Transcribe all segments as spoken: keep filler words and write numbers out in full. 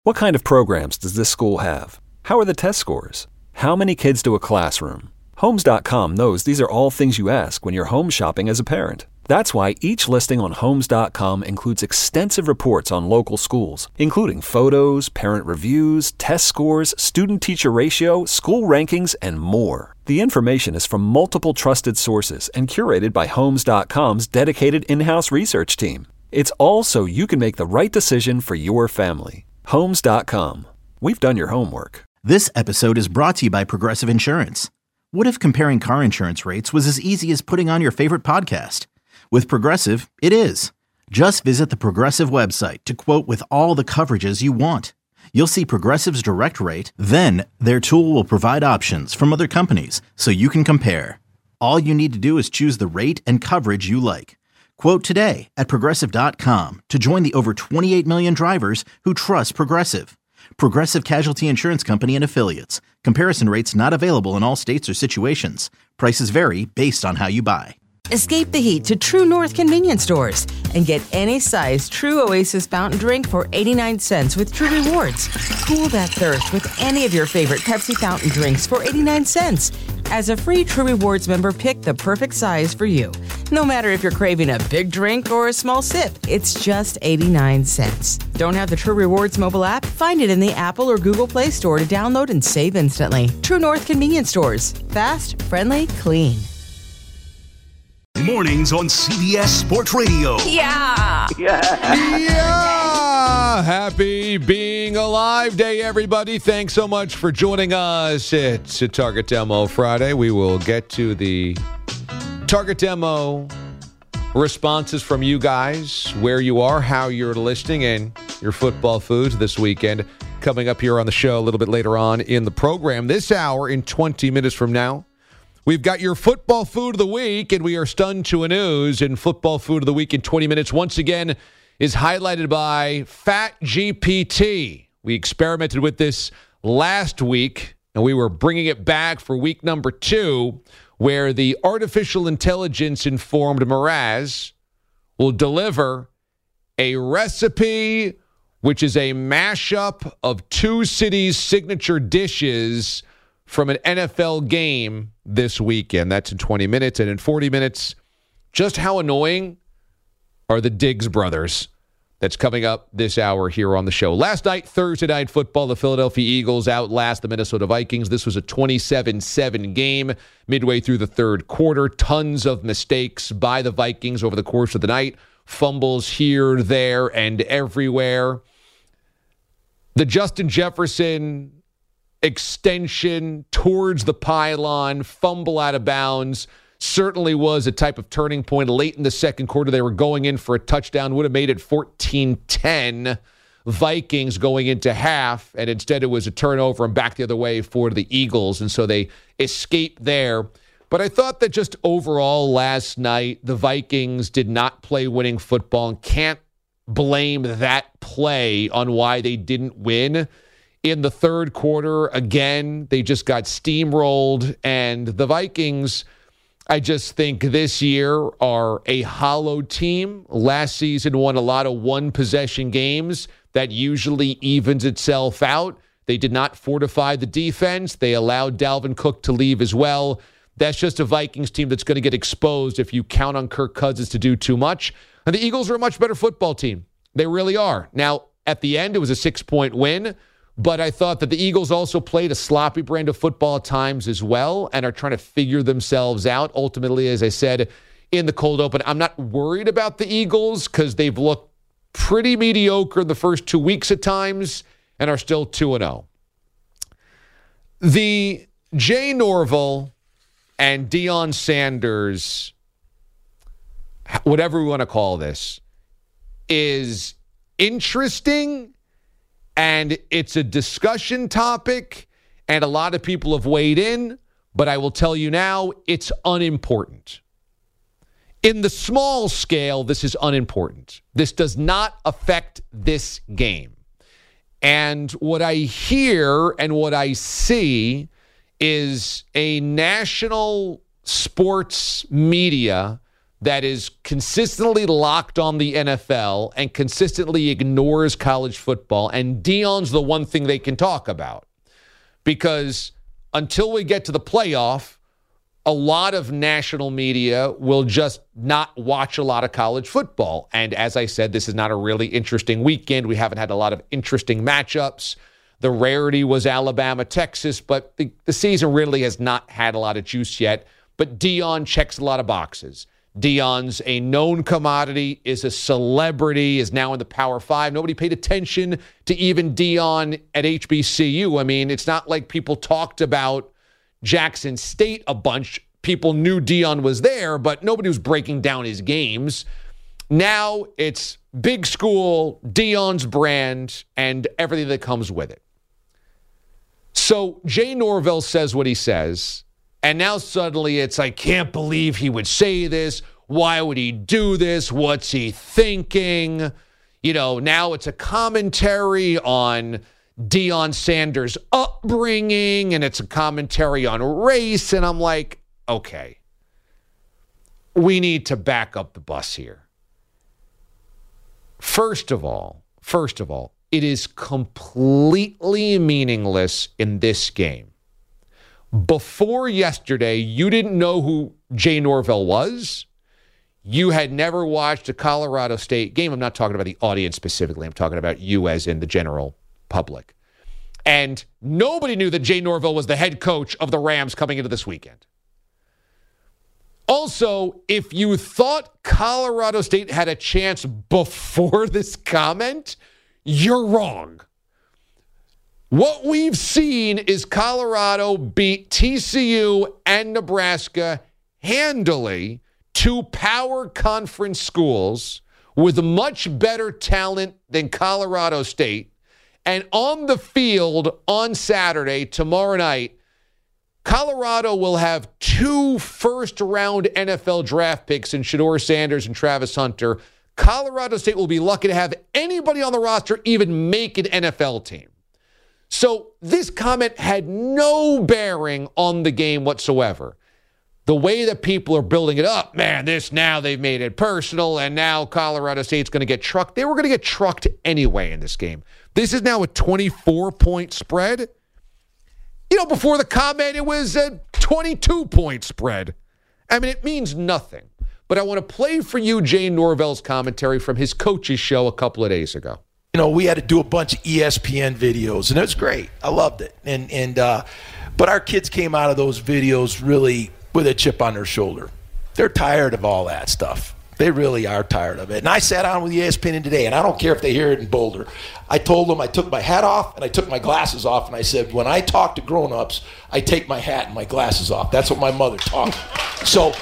What kind of programs does this school have? How are the test scores? How many kids do a classroom? Homes dot com knows these are all things you ask when you're home shopping as a parent. That's why each listing on Homes dot com includes extensive reports on local schools, including photos, parent reviews, test scores, student-teacher ratio, school rankings, and more. The information is from multiple trusted sources and curated by Homes dot com's dedicated in-house research team. It's all so you can make the right decision for your family. Homes dot com. We've done your homework. This episode is brought to you by Progressive Insurance. What if comparing car insurance rates was as easy as putting on your favorite podcast? With Progressive, it is. Just visit the Progressive website to quote with all the coverages you want. You'll see Progressive's direct rate, then their tool will provide options from other companies so you can compare. All you need to do is choose the rate and coverage you like. Quote today at Progressive dot com to join the over twenty-eight million drivers who trust Progressive. Progressive Casualty Insurance Company and Affiliates. Comparison rates not available in all states or situations. Prices vary based on how you buy. Escape the heat to True North convenience stores and get any size True Oasis fountain drink for eighty-nine cents with True Rewards. Cool that thirst with any of your favorite Pepsi fountain drinks for eighty-nine cents. As a free True Rewards member, pick the perfect size for you. No matter if you're craving a big drink or a small sip, it's just eighty-nine cents. Don't have the True Rewards mobile app? Find it in the Apple or Google Play Store to download and save instantly. True North convenience stores. Fast, friendly, clean. Mornings on C B S Sports Radio. Yeah. Yeah. Yeah. Happy Being Alive Day, everybody. Thanks so much for joining us. It's a Target Demo Friday. We will get to the Target Demo responses from you guys, where you are, how you're listening, and your football foods this weekend. Coming up here on the show a little bit later on in the program. This hour, in twenty minutes from now, we've got your football food of the week, and we are stunned to a news. And football food of the week in twenty minutes, once again, is highlighted by Fat G P T. We experimented with this last week, and we were bringing it back for week number two, where the artificial intelligence-informed Mraz will deliver a recipe which is a mashup of two cities' signature dishes from an N F L game this weekend. That's in twenty minutes. And in forty minutes, just how annoying are the Diggs brothers? That's coming up this hour here on the show. Last night, Thursday Night Football, the Philadelphia Eagles outlast the Minnesota Vikings. This was a twenty-seven seven game midway through the third quarter. Tons of mistakes by the Vikings over the course of the night. Fumbles here, there, and everywhere. The Justin Jefferson extension towards the pylon, fumble out of bounds, certainly was a type of turning point. Late in the second quarter, they were going in for a touchdown, would have made it fourteen ten Vikings going into half, and instead it was a turnover and back the other way for the Eagles, and so they escaped there. But I thought that just overall last night, the Vikings did not play winning football and can't blame that play on why they didn't win. In the third quarter, again, they just got steamrolled, and the Vikings, I just think this year, are a hollow team. Last season won a lot of one-possession games. That usually evens itself out. They did not fortify the defense. They allowed Dalvin Cook to leave as well. That's just a Vikings team that's going to get exposed if you count on Kirk Cousins to do too much. And the Eagles are a much better football team. They really are. Now, at the end, it was a six-point win. But I thought that the Eagles also played a sloppy brand of football at times as well and are trying to figure themselves out. Ultimately, as I said in the cold open, I'm not worried about the Eagles because they've looked pretty mediocre in the first two weeks at times and are still two and oh. The Jay Norville and Deion Sanders, whatever we want to call this, is interesting. And it's a discussion topic, and a lot of people have weighed in, but I will tell you now, it's unimportant. In the small scale, this is unimportant. This does not affect this game. And what I hear and what I see is a national sports media that is consistently locked on the N F L and consistently ignores college football, and Deion's the one thing they can talk about. Because until we get to the playoff, a lot of national media will just not watch a lot of college football. And as I said, this is not a really interesting weekend. We haven't had a lot of interesting matchups. The rarity was Alabama, Texas, but the, the season really has not had a lot of juice yet. But Deion checks a lot of boxes. Deion's a known commodity, is a celebrity, is now in the Power Five. Nobody paid attention to even Deion at H B C U. I mean, it's not like people talked about Jackson State a bunch. People knew Deion was there, but nobody was breaking down his games. Now it's big school, Deion's brand, and everything that comes with it. So Jay Norvell says what he says. And now suddenly it's, I can't believe he would say this. Why would he do this? What's he thinking? You know, now it's a commentary on Deion Sanders' upbringing, and it's a commentary on race. And I'm like, okay, we need to back up the bus here. First of all, first of all, it is completely meaningless in this game. Before yesterday, you didn't know who Jay Norvell was. You had never watched a Colorado State game. I'm not talking about the audience specifically. I'm talking about you as in the general public. And nobody knew that Jay Norvell was the head coach of the Rams coming into this weekend. Also, if you thought Colorado State had a chance before this comment, you're wrong. What we've seen is Colorado beat T C U and Nebraska handily, two power conference schools with much better talent than Colorado State. And on the field on Saturday, tomorrow night, Colorado will have two first-round N F L draft picks in Shedeur Sanders and Travis Hunter. Colorado State will be lucky to have anybody on the roster even make an N F L team. So this comment had no bearing on the game whatsoever. The way that people are building it up, man, this now they've made it personal, and now Colorado State's going to get trucked. They were going to get trucked anyway in this game. This is now a twenty-four point spread. You know, before the comment, it was a twenty-two point spread. I mean, it means nothing. But I want to play for you Jay Norvell's commentary from his coach's show a couple of days ago. You know, we had to do a bunch of E S P N videos, and it was great. I loved it. And and uh, but our kids came out of those videos really with a chip on their shoulder. They're tired of all that stuff. They really are tired of it. And I sat down with E S P N today, and I don't care if they hear it in Boulder. I told them I took my hat off and I took my glasses off, and I said, when I talk to grown-ups, I take my hat and my glasses off. That's what my mother taught me. So,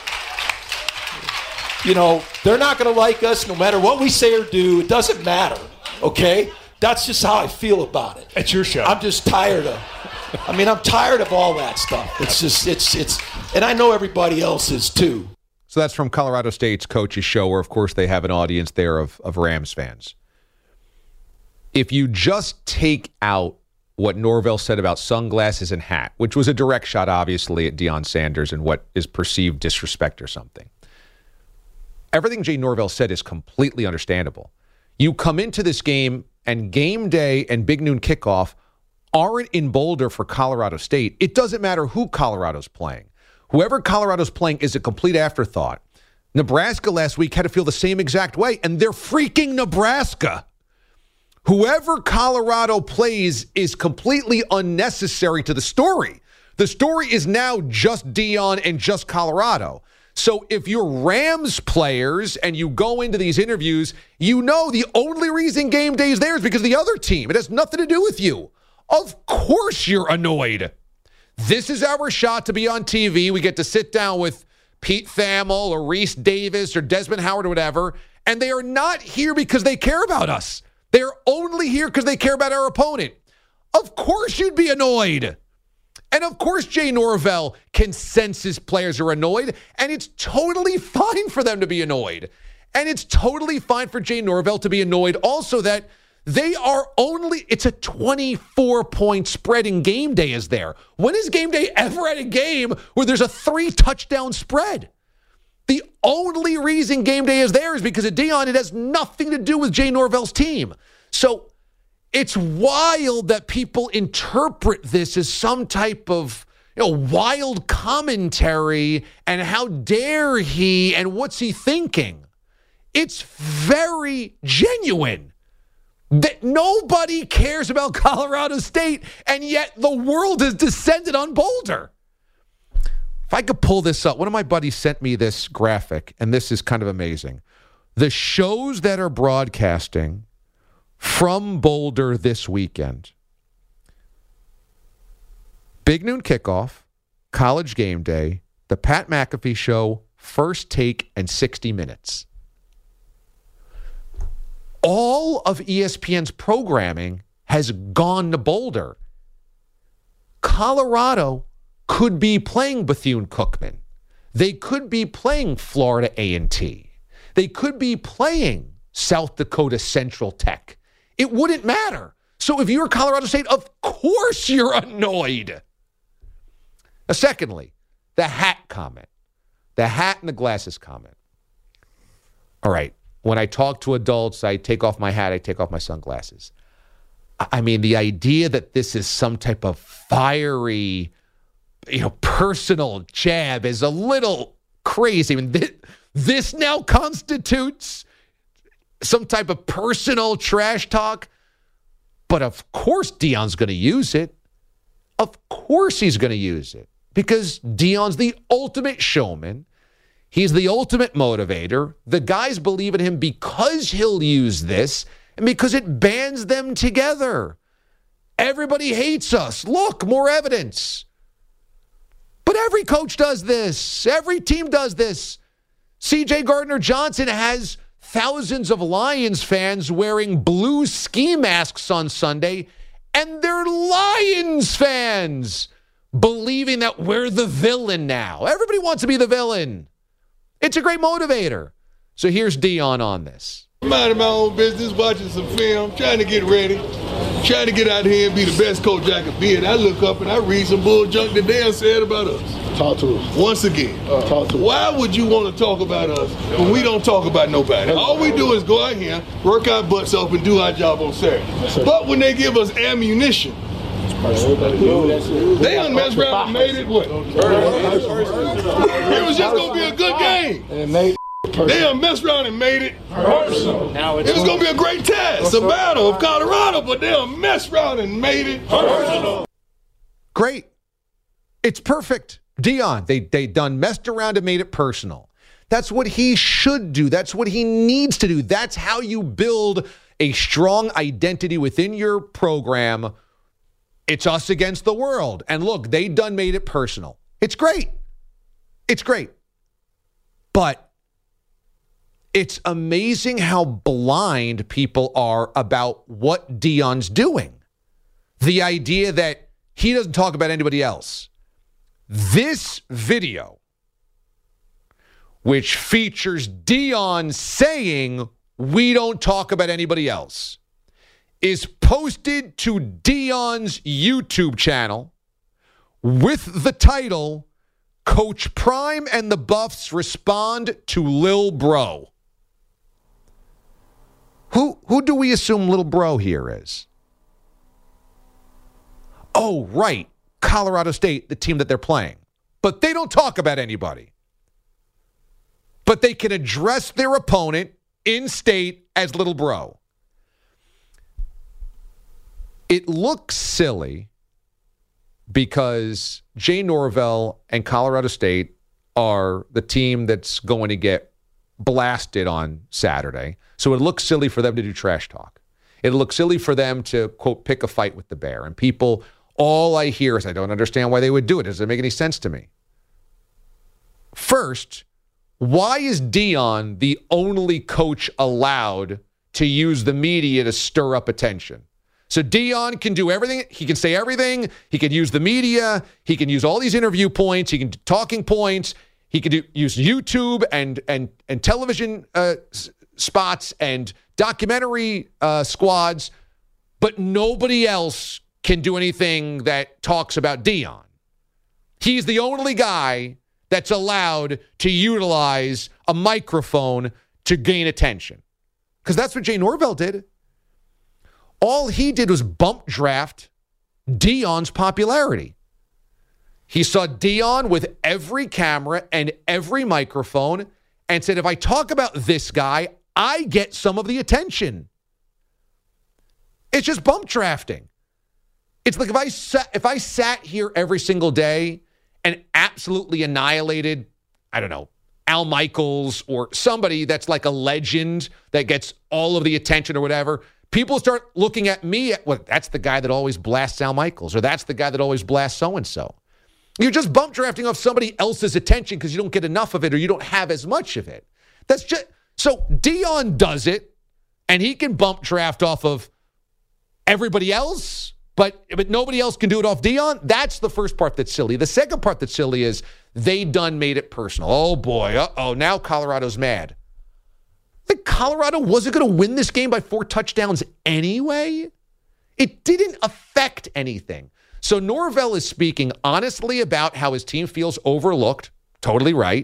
you know, they're not going to like us no matter what we say or do. It doesn't matter. Okay? That's just how I feel about it. It's your show. I'm just tired of I mean, I'm tired of all that stuff. It's just, it's, it's, and I know everybody else is too. So that's from Colorado State's coach's show, where, of course, they have an audience there of, of Rams fans. If you just take out what Norvell said about sunglasses and hat, which was a direct shot, obviously, at Deion Sanders and what is perceived disrespect or something, everything Jay Norvell said is completely understandable. You come into this game, and game day and big noon kickoff aren't in Boulder for Colorado State. It doesn't matter who Colorado's playing. Whoever Colorado's playing is a complete afterthought. Nebraska last week had to feel the same exact way, and they're freaking Nebraska. Whoever Colorado plays is completely unnecessary to the story. The story is now just Deion and just Colorado. So if you're Rams players and you go into these interviews, you know the only reason game day is there is because of the other team. It has nothing to do with you. Of course you're annoyed. This is our shot to be on T V. We get to sit down with Pete Thamel or Reese Davis or Desmond Howard or whatever, and they are not here because they care about us. They are only here because they care about our opponent. Of course you'd be annoyed. And of course Jay Norvell can sense his players are annoyed, and it's totally fine for them to be annoyed. And it's totally fine for Jay Norvell to be annoyed also that they are only, it's a twenty-four point spread in game day is there. When has game day ever had a game where there's a three touchdown spread? The only reason game day is there is because of Deion. It has nothing to do with Jay Norvell's team. So it's wild that people interpret this as some type of, you know, wild commentary and how dare he and what's he thinking. It's very genuine that nobody cares about Colorado State, and yet the world has descended on Boulder. If I could pull this up, one of my buddies sent me this graphic, and this is kind of amazing. The shows that are broadcasting from Boulder this weekend: Big Noon Kickoff, College Game Day, the Pat McAfee Show, First Take, and sixty minutes. All of E S P N's programming has gone to Boulder. Colorado could be playing Bethune-Cookman. They could be playing Florida A and T. They could be playing South Dakota Central Tech. It wouldn't matter. So if you're Colorado State, of course you're annoyed. Now, secondly, the hat comment. The hat and the glasses comment. All right. When I talk to adults, I take off my hat, I take off my sunglasses. I mean, the idea that this is some type of fiery, you know, personal jab is a little crazy. I mean, this, this now constitutes some type of personal trash talk. But of course Deion's going to use it. Of course he's going to use it. Because Deion's the ultimate showman. He's the ultimate motivator. The guys believe in him because he'll use this and because it bands them together. Everybody hates us. Look, more evidence. But every coach does this. Every team does this. C J Gardner-Johnson has thousands of Lions fans wearing blue ski masks on Sunday, and they're Lions fans believing that we're the villain now. Everybody wants to be the villain. It's a great motivator. So here's Deion on this. Minding my own business, watching some film, trying to get ready, trying to get out here and be the best coach I could be. And I look up and I read some bull junk that Deion said about us. Talk to us. Once again, uh, talk to why us. Would you want to talk about us when we don't talk about nobody? All we do is go out here, work our butts off, and do our job on Saturday. But when they give us ammunition, they done messed around and made it what? It was just going to be a good game. They done messed around and made it personal. It was going to be a great test, a battle of Colorado, but they done messed around and made it personal. Great. It's perfect. Deion, they, they done messed around and made it personal. That's what he should do. That's what he needs to do. That's how you build a strong identity within your program. It's us against the world. And look, they done made it personal. It's great. It's great. But it's amazing how blind people are about what Deion's doing. The idea that he doesn't talk about anybody else. This video, which features Deion saying, "We don't talk about anybody else," is posted to Deion's YouTube channel with the title, "Coach Prime and the Buffs Respond to Lil Bro." Who, who do we assume Lil Bro here is? Oh, right. Colorado State, the team that they're playing. But they don't talk about anybody. But they can address their opponent in state as Little Bro. It looks silly because Jay Norvell and Colorado State are the team that's going to get blasted on Saturday. So it looks silly for them to do trash talk. It looks silly for them to, quote, pick a fight with the Bear. And people, all I hear is, I don't understand why they would do it. Does it make any sense to me? First, why is Deion the only coach allowed to use the media to stir up attention? So Deion can do everything. He can say everything. He can use the media. He can use all these interview points. He can do talking points. He can do, use YouTube and and and television uh, s- spots and documentary uh, squads, but nobody else can do anything that talks about Deion. He's the only guy that's allowed to utilize a microphone to gain attention. Because that's what Jay Norvell did. All he did was bump draft Deion's popularity. He saw Deion with every camera and every microphone and said, if I talk about this guy, I get some of the attention. It's just bump drafting. It's like if I sat, if I sat here every single day and absolutely annihilated, I don't know, Al Michaels or somebody that's like a legend that gets all of the attention or whatever, people start looking at me at, well, that's the guy that always blasts Al Michaels, or that's the guy that always blasts so-and-so. You're just bump drafting off somebody else's attention because you don't get enough of it or you don't have as much of it. That's just, so Deion does it, and he can bump draft off of everybody else, but, but nobody else can do it off Deion. That's the first part that's silly. The second part that's silly is they done made it personal. Oh, boy. Uh-oh, now Colorado's mad. I think Colorado wasn't going to win this game by four touchdowns anyway. It didn't affect anything. So Norvell is speaking honestly about how his team feels overlooked. Totally right.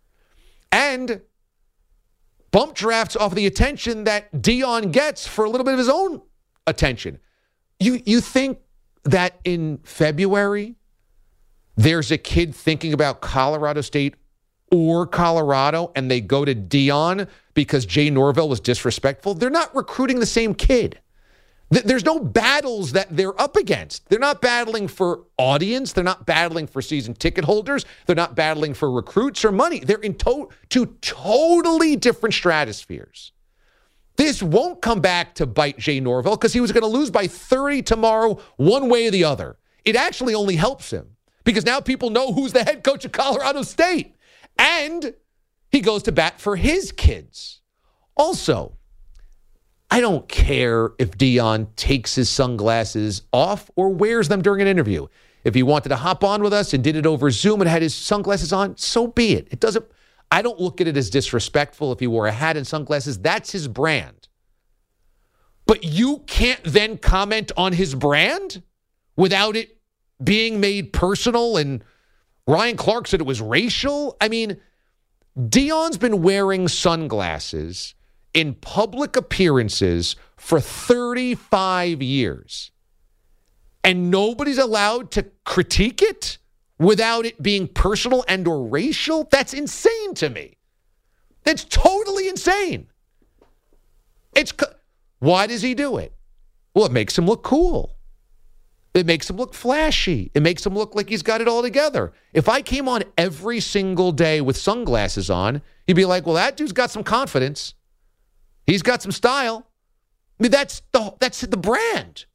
And bump drafts off of the attention that Deion gets for a little bit of his own attention. You, you think that in February there's a kid thinking about Colorado State or Colorado and they go to Deion because Jay Norvell was disrespectful? They're not recruiting the same kid. There's no battles that they're up against. They're not battling for audience. They're not battling for season ticket holders. They're not battling for recruits or money. They're in to- two totally different stratospheres. This won't come back to bite Jay Norvell because he was going to lose by thirty tomorrow, one way or the other. It actually only helps him because now people know who's the head coach of Colorado State. And he goes to bat for his kids. Also, I don't care if Deion takes his sunglasses off or wears them during an interview. If he wanted to hop on with us and did it over Zoom and had his sunglasses on, so be it. It doesn't, I don't look at it as disrespectful if he wore a hat and sunglasses. That's his brand. But you can't then comment on his brand without it being made personal, and Ryan Clark said it was racial. I mean, Deion's been wearing sunglasses in public appearances for thirty-five years. And nobody's allowed to critique it without it being personal and or racial? That's insane to me. That's totally insane. It's why does he do it? Well, it makes him look cool. It makes him look flashy. It makes him look like he's got it all together. If I came on every single day with sunglasses on, you'd be like, well, that dude's got some confidence. He's got some style. I mean, that's the that's the brand.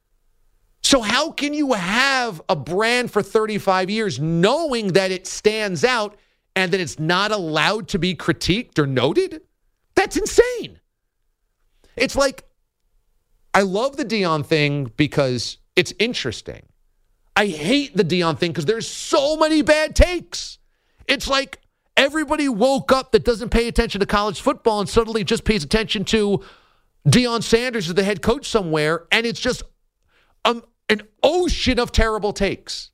So how can you have a brand for thirty-five years knowing that it stands out and that it's not allowed to be critiqued or noted? That's insane. It's like, I love the Deion thing because it's interesting. I hate the Deion thing because there's so many bad takes. It's like everybody woke up that doesn't pay attention to college football and suddenly just pays attention to Deion Sanders as the head coach somewhere, and it's just um, an ocean of terrible takes.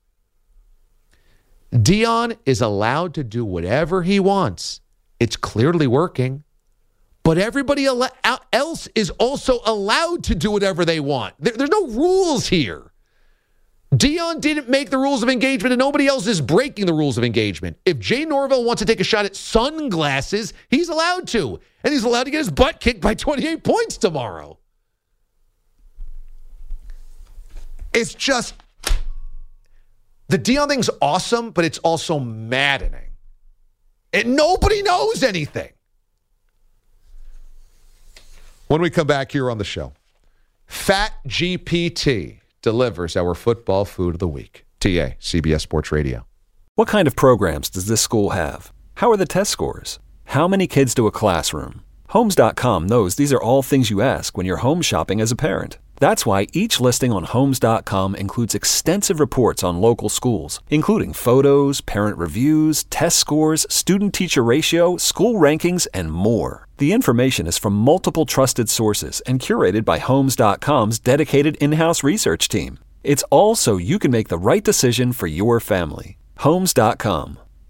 Deion is allowed to do whatever he wants. It's clearly working. But everybody else is also allowed to do whatever they want. There, there's no rules here. Deion didn't make the rules of engagement, and nobody else is breaking the rules of engagement. If Jay Norvell wants to take a shot at sunglasses, he's allowed to. And he's allowed to get his butt kicked by twenty-eight points tomorrow. It's just, the Deion thing's awesome, but it's also maddening. And nobody knows anything. When we come back here on the show, Fat G P T delivers our football food of the week. T A, C B S Sports Radio. What kind of programs does this school have? How are the test scores? How many kids do a classroom? Homes dot com knows these are all things you ask when you're home shopping as a parent. That's why each listing on Homes dot com includes extensive reports on local schools, including photos, parent reviews, test scores, student-teacher ratio, school rankings, and more. The information is from multiple trusted sources and curated by Homes dot com's dedicated in-house research team. It's all so you can make the right decision for your family. Homes dot com.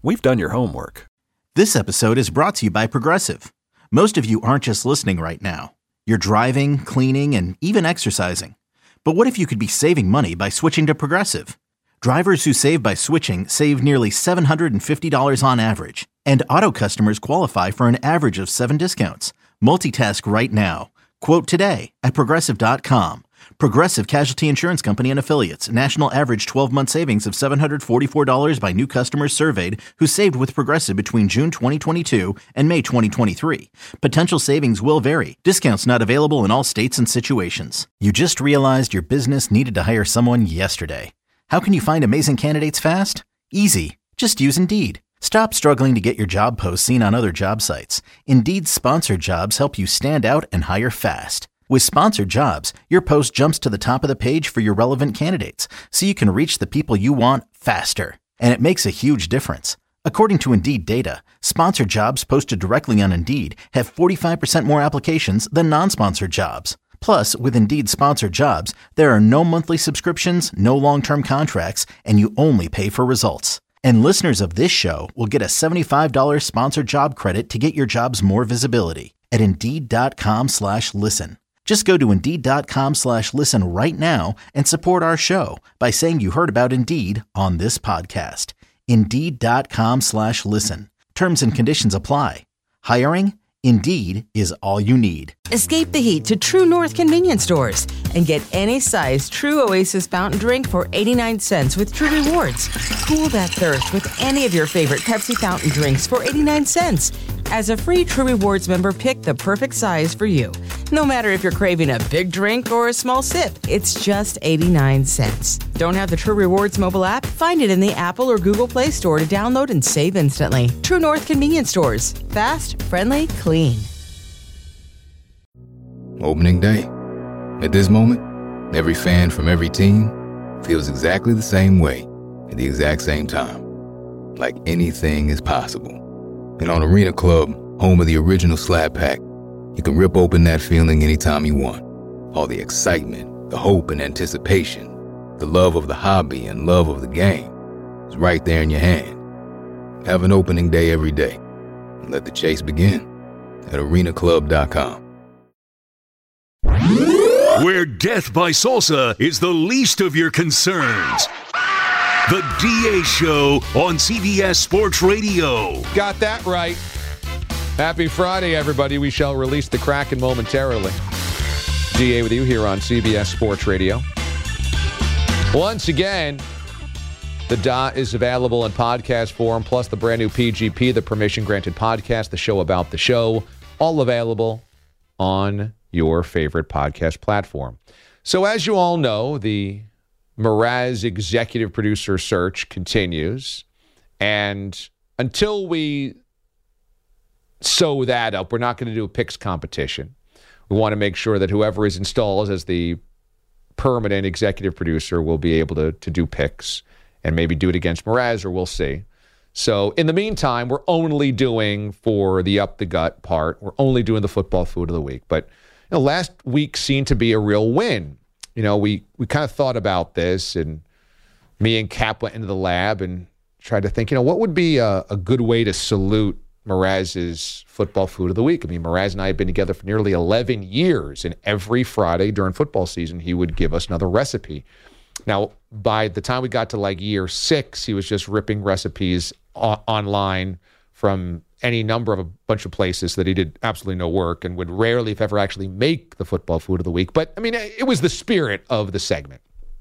we've done your homework. This episode is brought to you by Progressive. Most of you aren't just listening right now. You're driving, cleaning, and even exercising. But what if you could be saving money by switching to Progressive? Drivers who save by switching save nearly seven hundred fifty dollars on average. And auto customers qualify for an average of seven discounts. Multitask right now. Quote today at Progressive dot com. Progressive Casualty Insurance Company and Affiliates. National average twelve-month savings of seven hundred forty-four dollars by new customers surveyed who saved with Progressive between June twenty twenty-two and May twenty twenty-three. Potential savings will vary. Discounts not available in all states and situations. You just realized your business needed to hire someone yesterday. How can you find amazing candidates fast? Easy. Just use Indeed. Stop struggling to get your job posts seen on other job sites. Indeed's sponsored jobs help you stand out and hire fast. With sponsored jobs, your post jumps to the top of the page for your relevant candidates, so you can reach the people you want faster. And it makes a huge difference. According to Indeed data, sponsored jobs posted directly on Indeed have forty-five percent more applications than non-sponsored jobs. Plus, with Indeed sponsored jobs, there are no monthly subscriptions, no long-term contracts, and you only pay for results. And listeners of this show will get a seventy-five dollars sponsored job credit to get your jobs more visibility at Indeed.com slash listen. Just go to Indeed.com slash listen right now and support our show by saying you heard about Indeed on this podcast. Indeed.com slash listen. Terms and conditions apply. Hiring? Indeed is all you need. Escape the heat to True North convenience stores and get any size True Oasis fountain drink for eighty-nine cents with True Rewards. Cool that thirst with any of your favorite Pepsi fountain drinks for eighty-nine cents. As a free True Rewards member, pick the perfect size for you. No matter if you're craving a big drink or a small sip, it's just eighty-nine cents. Don't have the True Rewards mobile app? Find it in the Apple or Google Play Store to download and save instantly. True North convenience stores. Fast, friendly, clean. Opening day. At this moment, every fan from every team feels exactly the same way at the exact same time. Like anything is possible. And on Arena Club, home of the original Slap Pack, you can rip open that feeling anytime you want. All the excitement, the hope and anticipation, the love of the hobby and love of the game is right there in your hand. Have an opening day every day and let the chase begin at arena club dot com. Where death by salsa is the least of your concerns. The D A Show on C B S Sports Radio. Got that right. Happy Friday, everybody. We shall release the Kraken momentarily. D A with you here on C B S Sports Radio. Once again, the D A is available in podcast form, plus the brand new P G P, the Permission Granted Podcast, the show about the show, all available on your favorite podcast platform. So as you all know, the Mraz executive producer search continues. And until we sew that up, we're not going to do a picks competition. We want to make sure that whoever is installed as the permanent executive producer will be able to, to do picks and maybe do it against Mraz, or we'll see. So in the meantime, we're only doing for the up the gut part, we're only doing the football food of the week. But you know, last week seemed to be a real win. You know, we, we kind of thought about this, and me and Cap went into the lab and tried to think, you know, what would be a, a good way to salute Mraz's football food of the week? I mean, Mraz and I have been together for nearly eleven years, and every Friday during football season, he would give us another recipe. Now, by the time we got to like year six, he was just ripping recipes o- online from any number of a bunch of places that he did absolutely no work and would rarely, if ever, actually make the football food of the week. But, I mean, it was the spirit of the segment.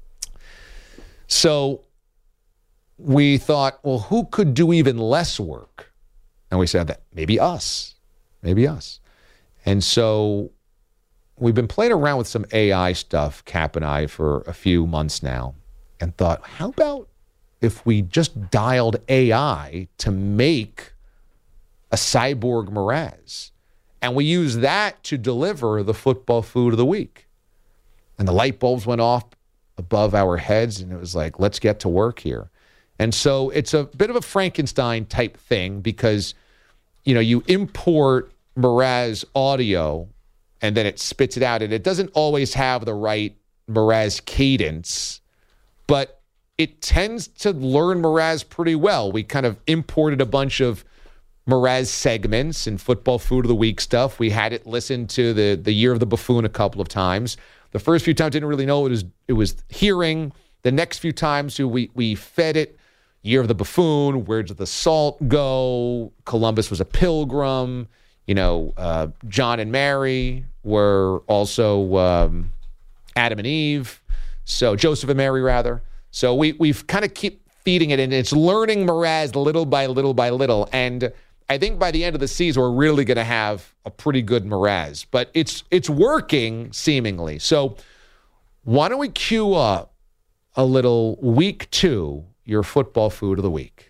So we thought, well, who could do even less work? And we said that maybe us, maybe us. And so we've been playing around with some A I stuff, Cap and I, for a few months now, and thought, how about if we just dialed A I to make a cyborg Mraz, and we use that to deliver the football food of the week? And the light bulbs went off above our heads, and it was like, let's get to work here. And so it's a bit of a Frankenstein type thing because, you know, you import Mraz audio and then it spits it out, and it doesn't always have the right Mraz cadence, but it tends to learn Mraz pretty well. We kind of imported a bunch of Mraz segments and football food of the week stuff. We had it listen to the the Year of the Buffoon a couple of times. The first few times didn't really know what it was, it was hearing. The next few times we we fed it Year of the Buffoon, Where Did the Salt Go? Columbus Was a Pilgrim. You know, uh, John and Mary were also um, Adam and Eve. So Joseph and Mary, rather. So we, we've kind of keep feeding it, and it's learning Mraz little by little by little. And I think by the end of the season, we're really going to have a pretty good Mraz. But it's it's working, seemingly. So why don't we cue up a little week two, your football food of the week.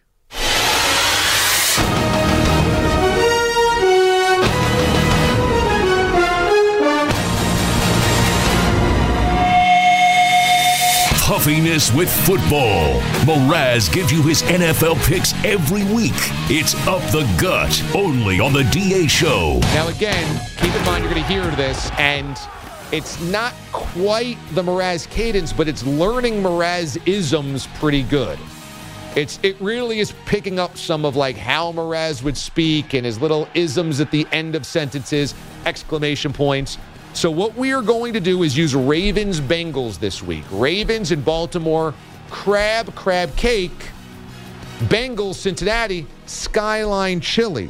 Puffiness with football. Mraz gives you his N F L picks every week. It's Up the Gut, only on the D A Show. Now again, keep in mind you're going to hear this, and it's not quite the Mraz cadence, but it's learning Mraz isms pretty good. It's It really is picking up some of like how Mraz would speak and his little isms at the end of sentences, exclamation points. So what we are going to do is use Ravens Bengals this week. Ravens in Baltimore, crab, crab cake. Bengals Cincinnati, Skyline Chili.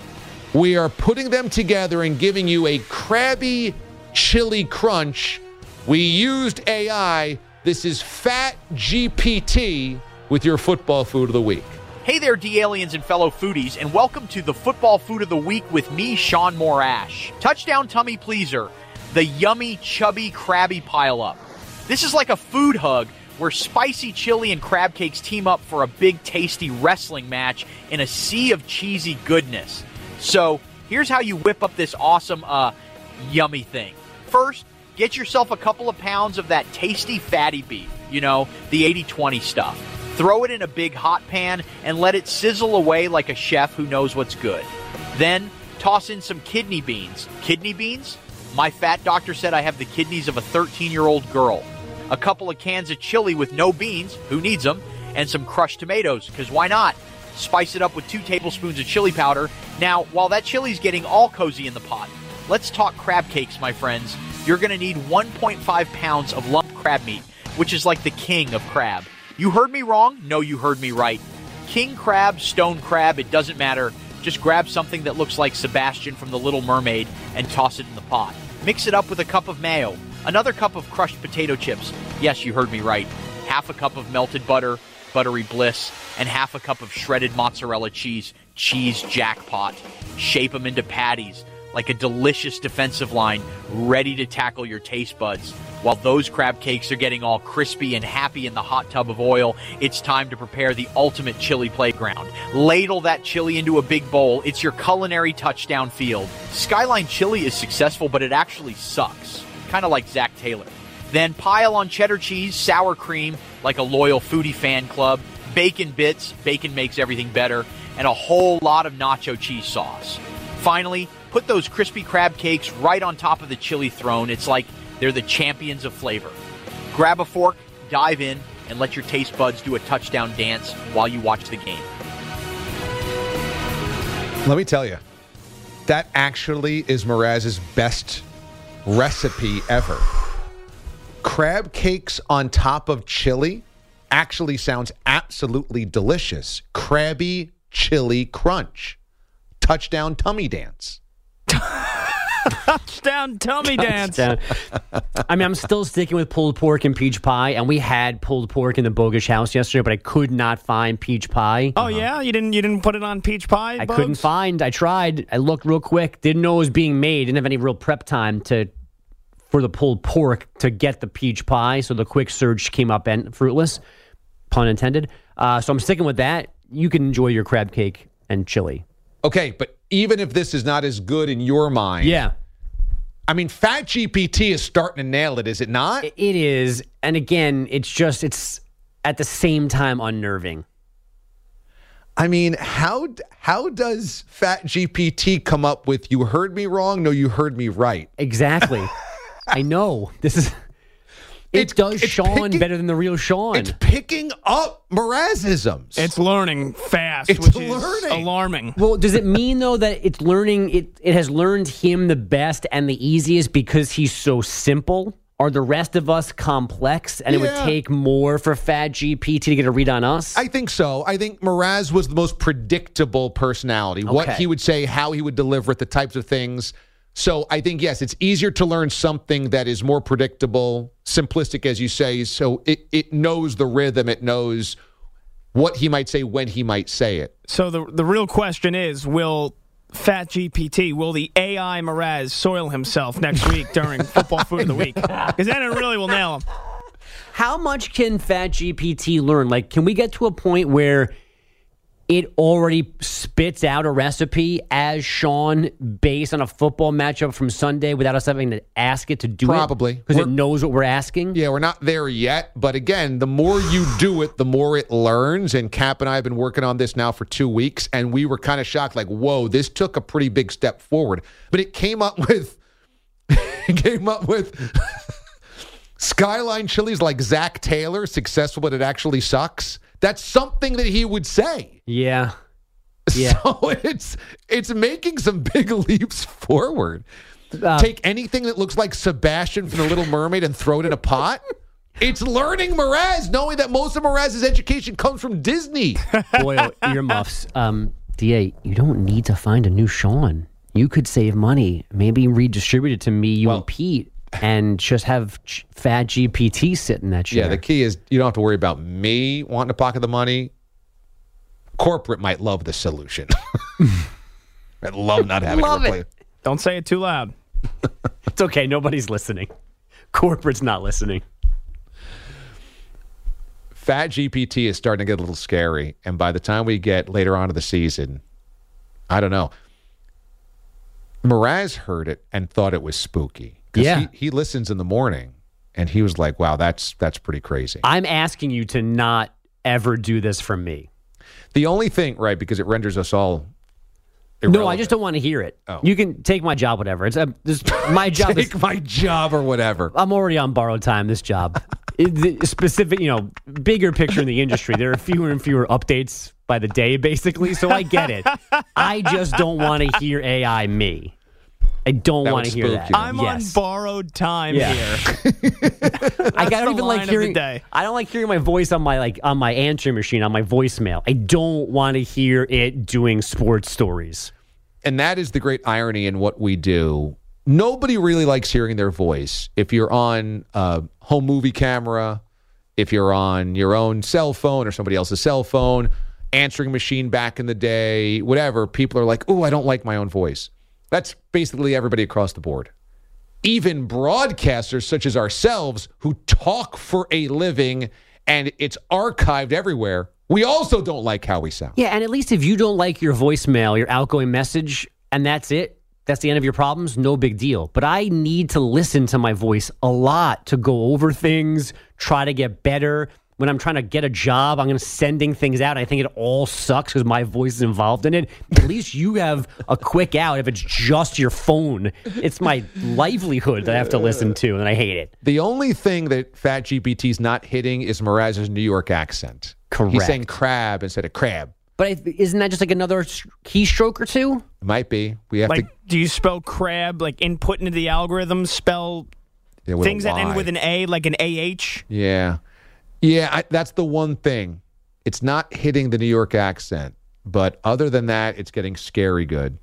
We are putting them together and giving you a crabby chili crunch. We used A I. This is Fat G P T with your football food of the week. Hey there, D-Aliens and fellow foodies, and welcome to the Football Food of the Week with me, Sean Morash. Touchdown tummy pleaser. The yummy, chubby, crabby pile-up. This is like a food hug where spicy chili and crab cakes team up for a big, tasty wrestling match in a sea of cheesy goodness. So, here's how you whip up this awesome, uh, yummy thing. First, get yourself a couple of pounds of that tasty fatty beef, you know, the eighty twenty stuff. Throw it in a big hot pan and let it sizzle away like a chef who knows what's good. Then, toss in some kidney beans. Kidney beans? My fat doctor said I have the kidneys of a thirteen-year-old girl. A couple of cans of chili with no beans, who needs them, and some crushed tomatoes, because why not? Spice it up with two tablespoons of chili powder. Now, while that chili's getting all cozy in the pot, let's talk crab cakes, my friends. You're going to need one point five pounds of lump crab meat, which is like the king of crab. You heard me wrong? No, you heard me right. King crab, stone crab, it doesn't matter. Just grab something that looks like Sebastian from The Little Mermaid and toss it in the pot. Mix it up with a cup of mayo, another cup of crushed potato chips. Yes, you heard me right. Half a cup of melted butter, buttery bliss, and half a cup of shredded mozzarella cheese, cheese jackpot. Shape them into patties like a delicious defensive line ready to tackle your taste buds. While those crab cakes are getting all crispy and happy in the hot tub of oil, it's time to prepare the ultimate chili playground. Ladle that chili into a big bowl. It's your culinary touchdown field. Skyline Chili is successful, but it actually sucks. Kind of like Zach Taylor. Then pile on cheddar cheese, sour cream, like a loyal foodie fan club, bacon bits, bacon makes everything better, and a whole lot of nacho cheese sauce. Finally, put those crispy crab cakes right on top of the chili throne. It's like they're the champions of flavor. Grab a fork, dive in, and let your taste buds do a touchdown dance while you watch the game. Let me tell you, that actually is Mraz's best recipe ever. Crab cakes on top of chili actually sounds absolutely delicious. Crabby chili crunch. Touchdown tummy dance. Touchdown tummy dance. I mean, I'm still sticking with pulled pork and peach pie, and we had pulled pork in the Bogish house yesterday, but I could not find peach pie. Oh uh-huh. yeah, you didn't you didn't put it on peach pie? I Bugs? couldn't find. I tried. I looked real quick. Didn't know it was being made. Didn't have any real prep time to for the pulled pork to get the peach pie. So the quick search came up and fruitless, pun intended. Uh, so I'm sticking with that. You can enjoy your crab cake and chili. Okay, but even if this is not as good in your mind, yeah. I mean, Fat G P T is starting to nail it, is it not? It is. And again, it's just, it's at the same time unnerving. I mean, how how does Fat G P T come up with, you heard me wrong? No, you heard me right. Exactly. I know. This is... It It's- does it's Sean picking- better than the real Sean. It's picking up Mrazisms. It's learning fast, It's which learning. is alarming. Well, does it mean though that it's learning? It it has learned him the best and the easiest because he's so simple? Are the rest of us complex, and it would Yeah. take more for Fat G P T to get a read on us? I think so. I think Mraz was the most predictable personality. What Okay. he would say, how he would deliver it, the types of things. So I think, yes, it's easier to learn something that is more predictable, simplistic, as you say. So it, it knows the rhythm. It knows what he might say, when he might say it. So the the real question is, will Fat G P T, will the A I Mraz soil himself next week during Football Food of the Week? Because then it really will nail him. How much can Fat G P T learn? Like, can we get to a point where it already spits out a recipe as Sean based on a football matchup from Sunday without us having to ask it to do Probably. it? Because it We're- knows what we're asking? Yeah, we're not there yet. But again, the more you do it, the more it learns. And Cap and I have been working on this now for two weeks. And we were kind of shocked, like, whoa, this took a pretty big step forward. But it came up with, it came up with Skyline Chili's like Zach Taylor, successful, but it actually sucks. That's something that he would say. Yeah. Yeah. So it's it's making some big leaps forward. Uh, Take anything that looks like Sebastian from The Little Mermaid and throw it in a pot. It's learning Mraz, knowing that most of Mraz's education comes from Disney. Boy, earmuffs. Um, D A, you don't need to find a new Sean. You could save money. Maybe redistribute it to me, you Well- and Pete, and just have Ch- Fat G P T sit in that chair. Yeah, the key is you don't have to worry about me wanting to pocket the money. Corporate might love the solution. I love not having Love to it. replace. Don't say it too loud. It's okay. Nobody's listening. Corporate's not listening. Fat G P T is starting to get a little scary. And by the time we get later on in the season, I don't know. Mraz heard it and thought it was spooky. 'Cause Yeah. He, he listens in the morning and he was like, wow, that's that's pretty crazy. I'm asking you to not ever do this for me. The only thing, right, because it renders us all No, I irrelevant. just don't want to hear it. Oh. You can take my job, whatever. It's uh, this, my job. is, Take my job or whatever. I'm already on borrowed time. This job, It- the specific, you know, bigger picture in the industry. There are fewer and fewer updates by the day, basically. So I get it. I just don't want to hear A I me. I don't That want would to hear spook that. you. I'm yes. on borrowed time Yeah. here. I the don't even line like of the hearing. day. I don't like hearing my voice on my like on my answering machine on my voicemail. I don't want to hear it doing sports stories. And that is the great irony in what we do. Nobody really likes hearing their voice. If you're on a home movie camera, if you're on your own cell phone or somebody else's cell phone, answering machine back in the day, whatever, people are like, oh, I don't like my own voice. That's basically everybody across the board. Even broadcasters such as ourselves who talk for a living and it's archived everywhere, we also don't like how we sound. Yeah, and at least if you don't like your voicemail, your outgoing message, and that's it, that's the end of your problems, no big deal. But I need to listen to my voice a lot to go over things, try to get better. When I'm trying to get a job, I'm going to sending things out. I think it all sucks because my voice is involved in it. At least you have a quick out if it's just your phone. It's my livelihood that I have to listen to, and I hate it. The only thing that Fat G P T's not hitting is Mraz's New York accent. Correct. He's saying crab instead of crab. But I, isn't that just like another sh- keystroke or two? It might be. We have Like, to do you spell crab, like input into the algorithm, spell yeah, with a things that end Y. with an A, like an A H? Yeah. Yeah, I, that's the one thing. It's not hitting the New York accent. But other than that, it's getting scary good.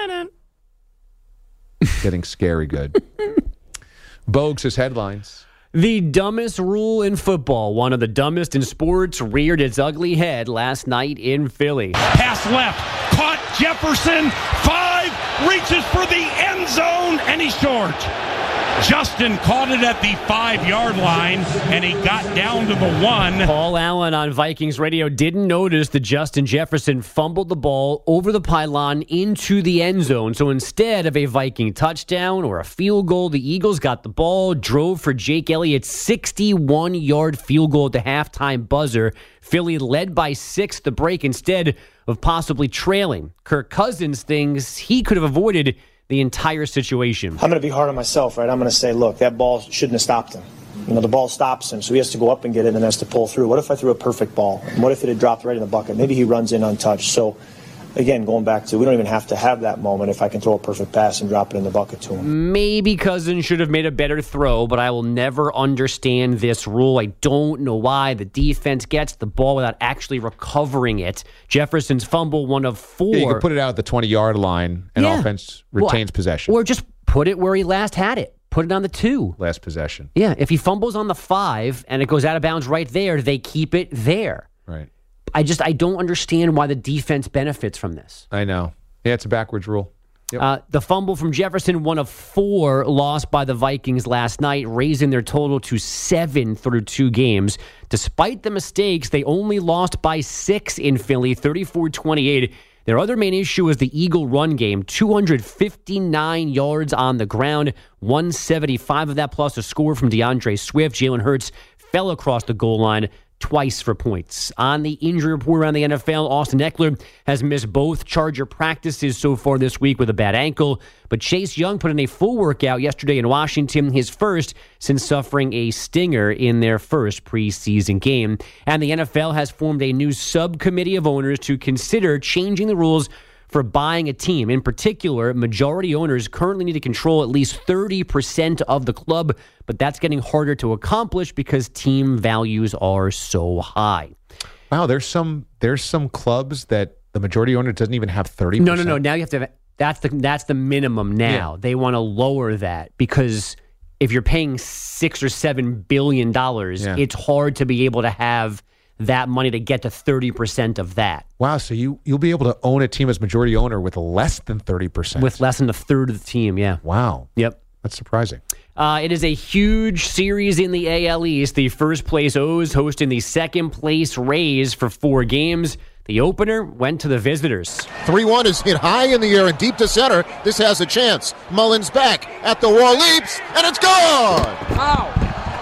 Getting scary good. Bogues' his headlines. The dumbest rule in football, one of the dumbest in sports, reared its ugly head last night in Philly. Pass left, caught Jefferson, five, reaches for the end zone, and he's short. Justin caught it at the five-yard line, and he got down to the one. Paul Allen on Vikings radio didn't notice that Justin Jefferson fumbled the ball over the pylon into the end zone. So instead of a Viking touchdown or a field goal, the Eagles got the ball, drove for Jake Elliott's sixty-one-yard field goal at the halftime buzzer. Philly led by six the break instead of possibly trailing. Kirk Cousins thinks he could have avoided the entire situation. I'm going to be hard on myself, right? I'm going to say, look, that ball shouldn't have stopped him. You know, the ball stops him, so he has to go up and get it and has to pull through. What if I threw a perfect ball? And what if it had dropped right in the bucket? Maybe he runs in untouched. So, again, going back to, we don't even have to have that moment if I can throw a perfect pass and drop it in the bucket to him. Maybe Cousins should have made a better throw, but I will never understand this rule. I don't know why the defense gets the ball without actually recovering it. Jefferson's fumble, one of four. Yeah, you could put it out at the twenty-yard line, and Yeah. offense retains Well, possession. Or just put it where he last had it. Put it on the two. Last possession. Yeah, if he fumbles on the five and it goes out of bounds right there, they keep it there. Right. I just, I don't understand why the defense benefits from this. I know. Yeah, it's a backwards rule. Yep. Uh, the fumble from Jefferson, one of four lost by the Vikings last night, raising their total to seven through two games. Despite the mistakes, they only lost by six in Philly, thirty-four twenty-eight. Their other main issue was the Eagle run game, two hundred fifty-nine yards on the ground, one seventy-five of that plus a score from DeAndre Swift. Jalen Hurts fell across the goal line twice for points. On the injury report around the N F L, Austin Eckler has missed both Charger practices so far this week with a bad ankle, but Chase Young put in a full workout yesterday in Washington, his first since suffering a stinger in their first preseason game. And the N F L has formed a new subcommittee of owners to consider changing the rules for buying a team. In particular, majority owners currently need to control at least thirty percent of the club, but that's getting harder to accomplish because team values are so high. Wow, there's some there's some clubs that the majority owner doesn't even have thirty percent. No, no, no. Now you have to have, that's the that's the minimum now. Yeah. They want to lower that because if you're paying six or seven billion dollars, Yeah. it's hard to be able to have that money to get to thirty percent of that. Wow, so you, you'll be able to own a team as majority owner with less than thirty percent. With less than a third of the team, yeah. Wow. Yep. That's surprising. Uh, it is a huge series in the A L East. The first place O's hosting the second place Rays for four games. The opener went to the visitors. three one is hit high in the air and deep to center. This has a chance. Mullins back at the wall, leaps, and it's gone! Ow!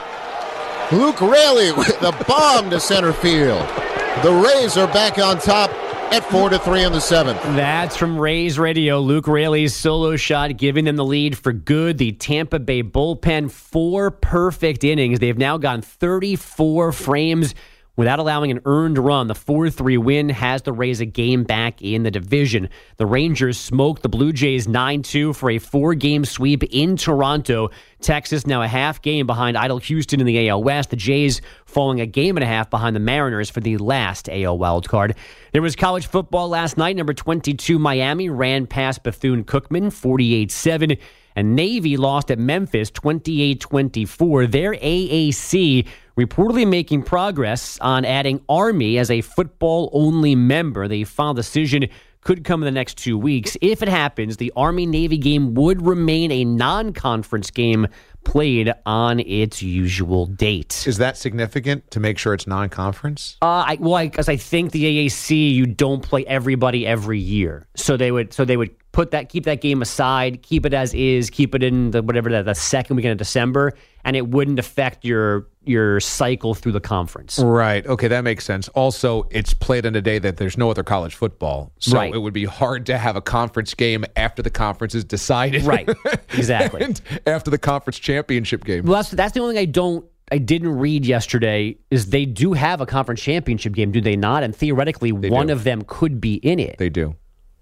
Luke Raley with a bomb to center field. The Rays are back on top at four to three in the seventh. That's from Rays Radio. Luke Raley's solo shot giving them the lead for good. The Tampa Bay bullpen, four perfect innings. They've now gone thirty-four frames without allowing an earned run. The four three win has the Rays a game back in the division. The Rangers smoked the Blue Jays nine two for a four-game sweep in Toronto. Texas now a half game behind Idle Houston in the A L West. The Jays falling a game and a half behind the Mariners for the last A L wildcard. There was college football last night. Number twenty-two Miami ran past Bethune-Cookman forty-eight seven. And Navy lost at Memphis twenty-eight twenty-four. Their A A C reportedly making progress on adding Army as a football-only member. The final decision could come in the next two weeks. If it happens, the Army-Navy game would remain a non-conference game played on its usual date. Is that significant to make sure it's non-conference? Uh, I, well, because I, I think the A A C, you don't play everybody every year, so they would so they would put that keep that game aside, keep it as is, keep it in the whatever the, the second weekend of December, and it wouldn't affect your your cycle through the conference. Right. Okay, that makes sense. Also, it's played on a day that there's no other college football, so Right. it would be hard to have a conference game after the conference is decided. Right. Exactly. And after the conference championship game. Well, that's that's the only thing I don't. I didn't read yesterday is they do have a conference championship game, do they not? And theoretically, They one do. of them could be in it. They do.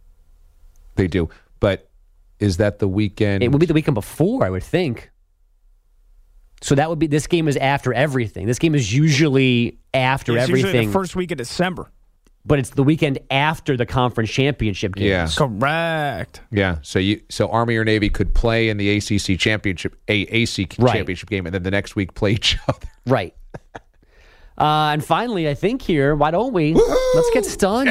They do. But is that the weekend? It would be the weekend before, I would think. So that would be, this game is after everything. This game is usually after It's everything. usually the first week of December. But it's the weekend after the conference championship games. Yeah. Correct. Yeah. So you so Army or Navy could play in the A C C championship, A A C Right. championship game, and then the next week play each other. Right. Uh, and finally, I think here, why don't we? Let's get stunned.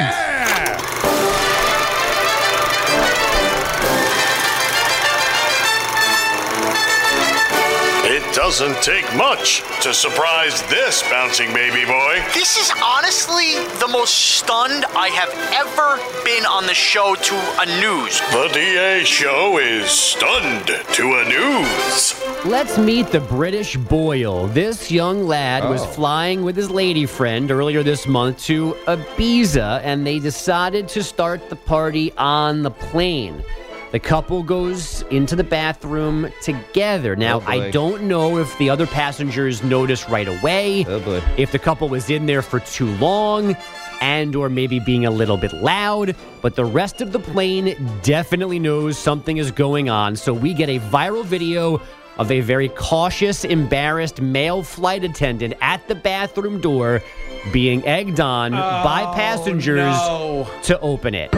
It doesn't take much to surprise this bouncing baby boy. This is honestly the most stunned I have ever been on the show to a news. The D A show is stunned to a news. Let's meet the British Boyle. This young lad was Oh. flying with his lady friend earlier this month to Ibiza, and they decided to start the party on the plane. The couple goes into the bathroom together. Now, Oh, I boy. don't know if the other passengers noticed right away, Oh, boy. if the couple was in there for too long, and or maybe being a little bit loud, but the rest of the plane definitely knows something is going on. So we get a viral video of a very cautious, embarrassed male flight attendant at the bathroom door being egged on by passengers no. to open it.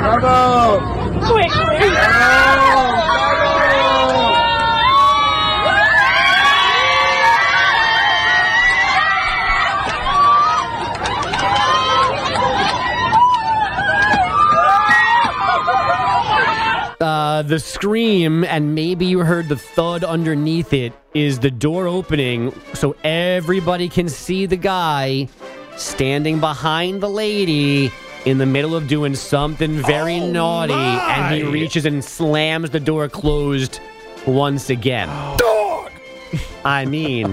Uh, the scream, and maybe you heard the thud underneath it, is the door opening so everybody can see the guy standing behind the lady in the middle of doing something very Oh, naughty, my. and he reaches and slams the door closed once again. Dog! I mean,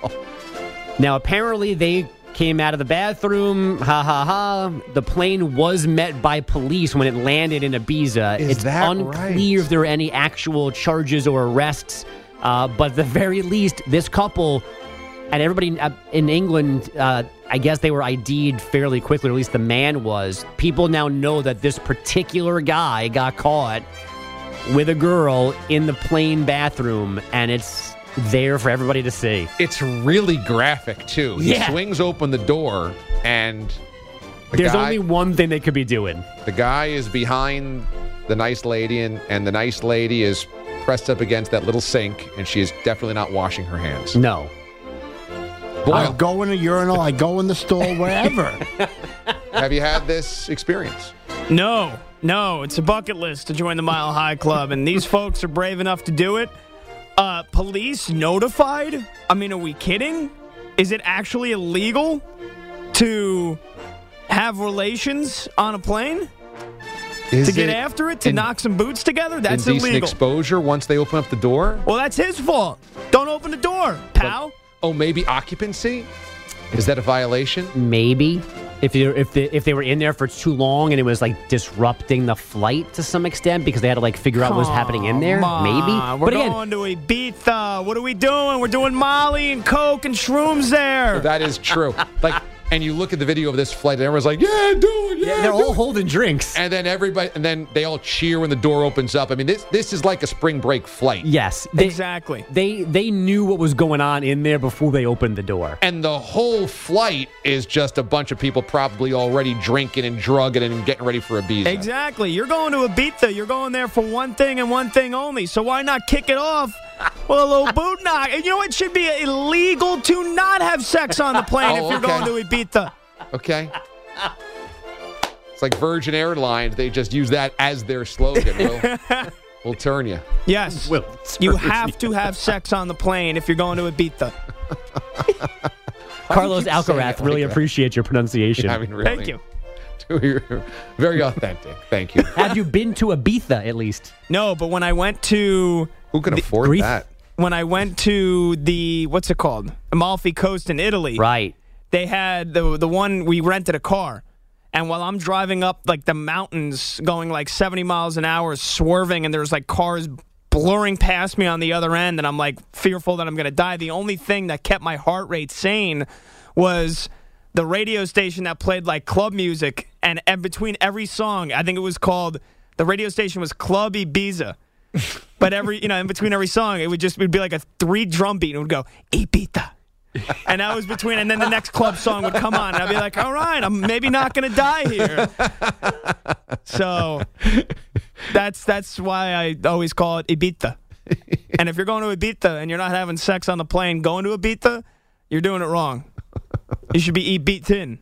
now apparently they came out of the bathroom. Ha ha ha. The plane was met by police when it landed in Ibiza. Is it's that unclear right? if there are any actual charges or arrests. Uh, but at the very least, this couple and everybody in, uh, in England, uh, I guess they were I D'd fairly quickly, or at least the man was. People now know that this particular guy got caught with a girl in the plane bathroom, and it's there for everybody to see. It's really graphic, too. He Yeah. swings open the door, and the There's guy, only one thing they could be doing. the guy is behind the nice lady, and, and the nice lady is pressed up against that little sink, and she is definitely not washing her hands. No. I go in the urinal, I go in the stall, wherever. Have you had this experience? No, no, it's a bucket list to join the Mile High Club, and these folks are brave enough to do it. Uh, police notified? I mean, are we kidding? Is it actually illegal to have relations on a plane? Is to get it after it? To in- knock some boots together? That's Indecent illegal. exposure once they open up the door? Well, that's his fault. Don't open the door, pal. Oh, maybe occupancy? Is that a violation? Maybe. If you if they if they were in there for too long and it was like disrupting the flight to some extent because they had to like figure out what was happening in there, Come maybe. on, We're But again, going to Ibiza. What are we doing? We're doing Molly and Coke and shrooms there. That is true. Like, and you look at the video of this flight, and everyone's like, "Yeah, do it, yeah." they're do all it." holding drinks. And then everybody, and then they all cheer when the door opens up. I mean, this this is like a spring break flight. Yes, they, exactly. They they knew what was going on in there before they opened the door. And the whole flight is just a bunch of people probably already drinking and drugging and getting ready for Ibiza. Exactly. You're going to Ibiza. You're going there for one thing and one thing only. So why not kick it off with a little boot knock? And you know, it should be illegal to not have sex on the plane Oh, if you're okay. going to Ibiza. Okay. It's like Virgin Airlines. They just use that as their slogan. We'll, we'll turn you. Yes. Will You turn have to have sex on the plane if you're going to Ibiza. Carlos keep saying Alcaraz, it really like that? appreciate your pronunciation. I mean, really. Thank you. You're very authentic. Thank you. Have you been to Ibiza at least? No, but when I went to Who can afford Greece? that? when I went to the what's it called? Amalfi Coast in Italy. Right. They had the the one we rented a car. And while I'm driving up like the mountains going like seventy miles an hour swerving and there's like cars blurring past me on the other end and I'm like fearful that I'm going to die, the only thing that kept my heart rate sane was the radio station that played like club music, and in between every song, I think it was called, the radio station was Club Ibiza. But every, you know, in between every song, it would just, it would be like a three drum beat and it would go, Ibiza. And that was between, and then the next club song would come on and I'd be like, all right, I'm maybe not going to die here. So that's, that's why I always call it Ibiza. And if you're going to Ibiza and you're not having sex on the plane going to Ibiza, you're doing it wrong. You should be Ibizin.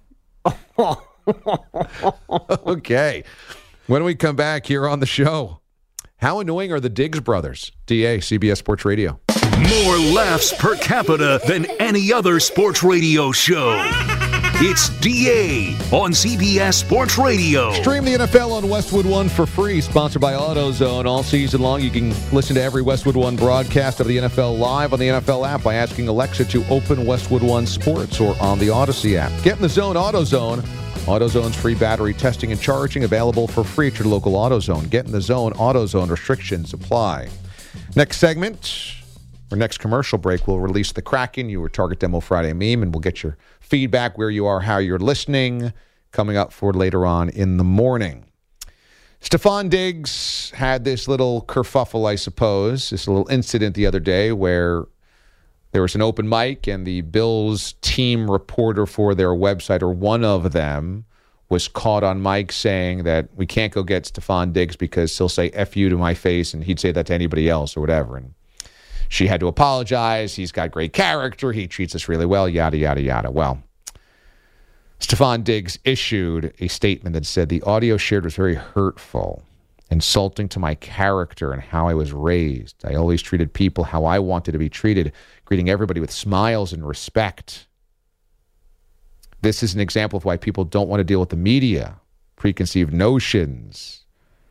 Okay. When we come back here on the show, how annoying are the Diggs brothers? D A, C B S Sports Radio. More laughs per capita than any other sports radio show. It's D A on C B S Sports Radio. Stream the N F L on Westwood One for free, sponsored by AutoZone. All season long, you can listen to every Westwood One broadcast of the N F L live on the N F L app by asking Alexa to open Westwood One Sports or on the Odyssey app. Get in the zone, AutoZone. AutoZone's free battery testing and charging available for free at your local AutoZone. Get in the zone. AutoZone. Restrictions apply. Next segment, or next commercial break, we'll release the Kraken, your Target Demo Friday meme, and we'll get your feedback, where you are, how you're listening, coming up for later on in the morning. Stefon Diggs had this little kerfuffle, I suppose, this little incident the other day where there was an open mic and the Bills team reporter for their website, or one of them, was caught on mic saying that we can't go get Stefon Diggs because he'll say F you to my face, and he'd say that to anybody else or whatever. And she had to apologize. He's got great character. He treats us really well, yada, yada, yada. Well, Stefon Diggs issued a statement that said the audio shared was very hurtful, insulting to my character and how I was raised. I always treated people how I wanted to be treated, greeting everybody with smiles and respect. This is an example of why people don't want to deal with the media, preconceived notions.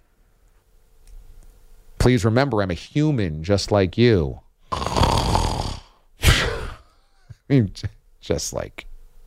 Please remember, I'm a human just like you. I mean, just like...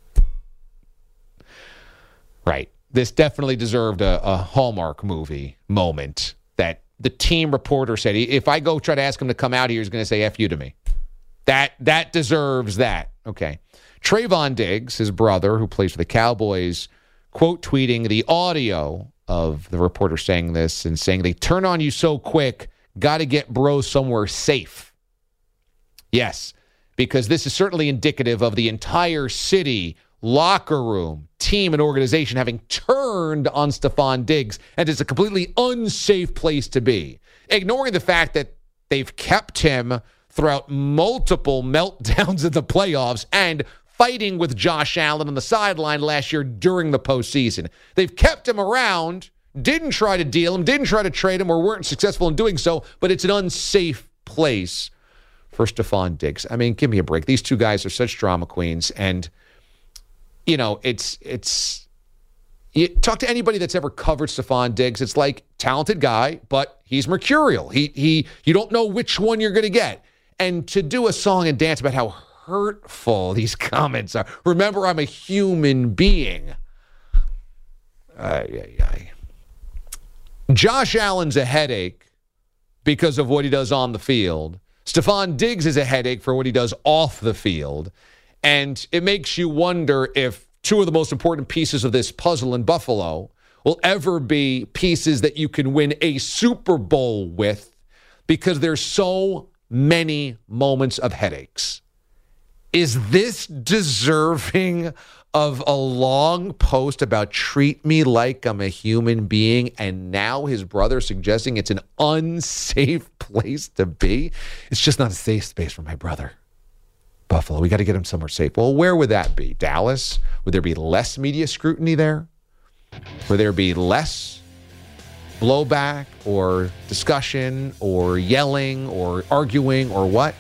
Right. This definitely deserved a, a Hallmark movie moment that the team reporter said, if I go try to ask him to come out here, he's going to say F you to me. That that deserves that. Okay. Trayvon Diggs, his brother, who plays for the Cowboys, quote tweeting the audio of the reporter saying this and saying, they turn on you so quick, got to get bro somewhere safe. Yes, because this is certainly indicative of the entire city, locker room, team, and organization having turned on Stefon Diggs, and it's a completely unsafe place to be. Ignoring the fact that they've kept him throughout multiple meltdowns in the playoffs and fighting with Josh Allen on the sideline last year during the postseason. They've kept him around, didn't try to deal him, didn't try to trade him, or weren't successful in doing so, but it's an unsafe place for Stefon Diggs. I mean, give me a break. These two guys are such drama queens, and you know, it's, it's, you talk to anybody that's ever covered Stefon Diggs, it's like, talented guy, but he's mercurial. He, he, you don't know which one you're going to get. And to do a song and dance about how hurtful these comments are. Remember, I'm a human being. Ay, ay, ay. Josh Allen's a headache because of what he does on the field. Stefon Diggs is a headache for what he does off the field. And it makes you wonder if two of the most important pieces of this puzzle in Buffalo will ever be pieces that you can win a Super Bowl with, because there's so many moments of headaches. Is this deserving of a long post about treat me like I'm a human being, and now his brother suggesting it's an unsafe place to be? It's just not a safe space for my brother. Buffalo, we got to get him somewhere safe. Well, where would that be? Dallas? Would there be less media scrutiny there? Would there be less blowback or discussion or yelling or arguing or what?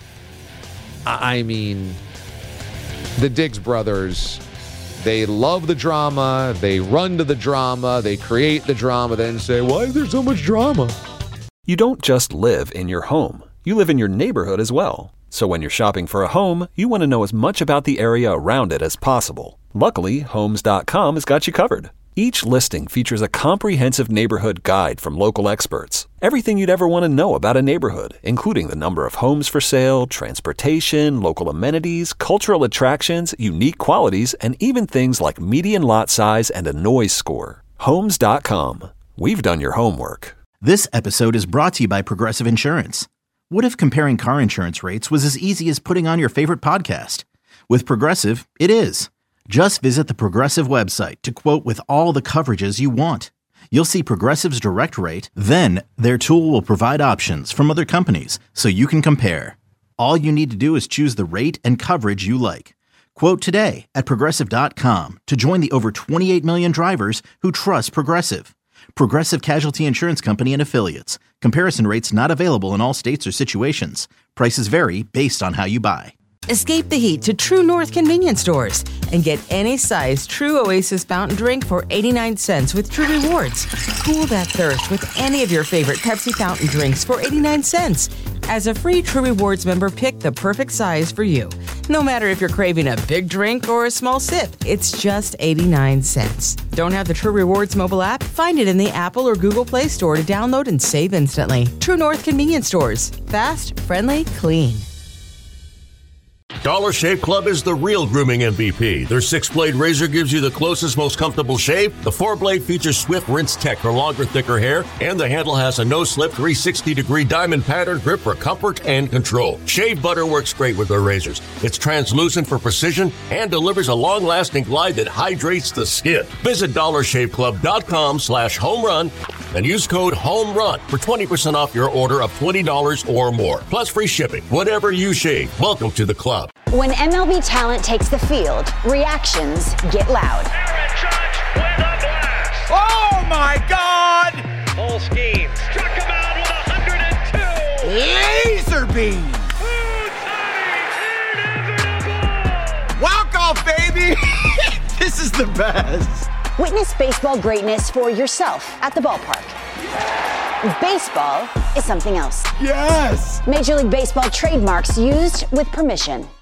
I mean, the Diggs brothers, they love the drama. They run to the drama. They create the drama, then say, why is there so much drama? You don't just live in your home. You live in your neighborhood as well. So when you're shopping for a home, you want to know as much about the area around it as possible. Luckily, Homes dot com has got you covered. Each listing features a comprehensive neighborhood guide from local experts. Everything you'd ever want to know about a neighborhood, including the number of homes for sale, transportation, local amenities, cultural attractions, unique qualities, and even things like median lot size and a noise score. Homes dot com. We've done your homework. This episode is brought to you by Progressive Insurance. What if comparing car insurance rates was as easy as putting on your favorite podcast? With Progressive, it is. Just visit the Progressive website to quote with all the coverages you want. You'll see Progressive's direct rate, then their tool will provide options from other companies so you can compare. All you need to do is choose the rate and coverage you like. Quote today at Progressive dot com to join the over twenty-eight million drivers who trust Progressive. Progressive Casualty Insurance Company and Affiliates. Comparison rates not available in all states or situations. Prices vary based on how you buy. Escape the heat to True North convenience stores and get any size True Oasis fountain drink for eighty-nine cents with True Rewards. Cool that thirst with any of your favorite Pepsi fountain drinks for eighty-nine cents. As a free True Rewards member, pick the perfect size for you. No matter if you're craving a big drink or a small sip, it's just eighty-nine cents. Don't have the True Rewards mobile app? Find it in the Apple or Google Play Store to download and save instantly. True North Convenience Stores. Fast, friendly, clean. Dollar Shave Club is the real grooming M V P. Their six-blade razor gives you the closest, most comfortable shave. The four-blade features swift rinse tech for longer, thicker hair. And the handle has a no-slip three hundred sixty degree diamond pattern grip for comfort and control. Shave butter works great with their razors. It's translucent for precision and delivers a long-lasting glide that hydrates the skin. Visit dollar shave club dot com slash home run and use code HOMERUN for twenty percent off your order of twenty dollars or more. Plus free shipping. Whatever you shave, welcome to the club. When M L B talent takes the field, reactions get loud. Aaron Judge with a blast. Oh, my God! Full scheme. Struck him out with one hundred two. Laser beam. Walk off, baby. This is the best. Witness baseball greatness for yourself at the ballpark. Baseball is something else. Yes! Major League Baseball trademarks used with permission.